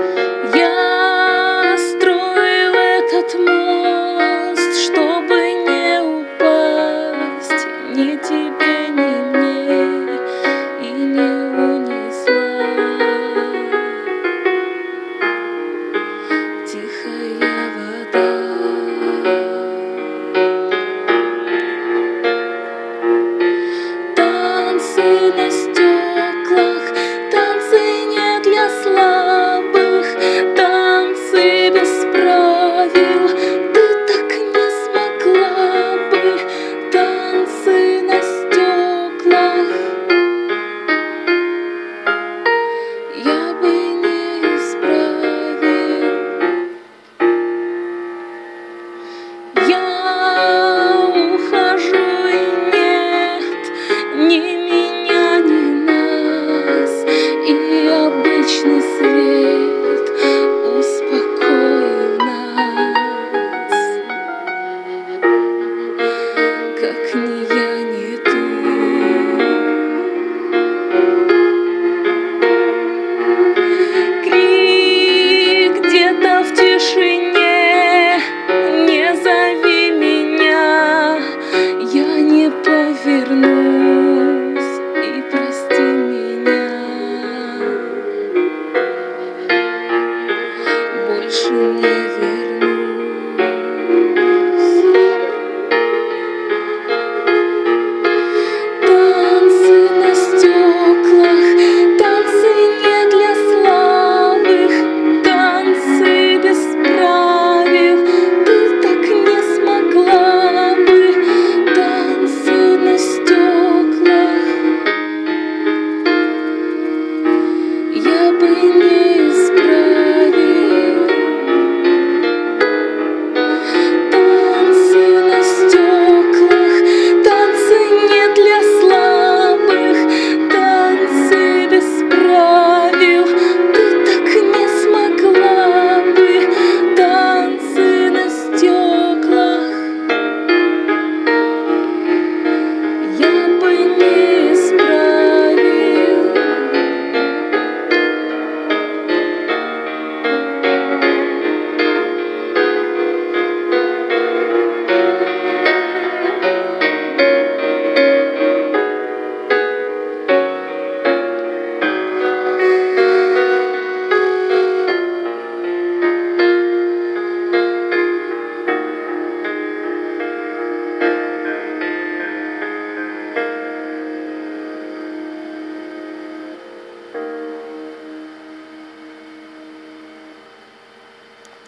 Я строил этот мост, чтобы не упасть ни тебе, ни мне, и не унесла тихая вода. Танцы на стеклах, танцы не для слабых, танцы без правил, ты так не смогла бы. Танцы на стеклах я бы не исправил. Я ухожу, и нет ни меня, ни нас, и обычный свет успокоил нас. Как ни я, ни ты. Крик где-то в тишине, не зови меня, я не повернусь, и прости меня. Больше не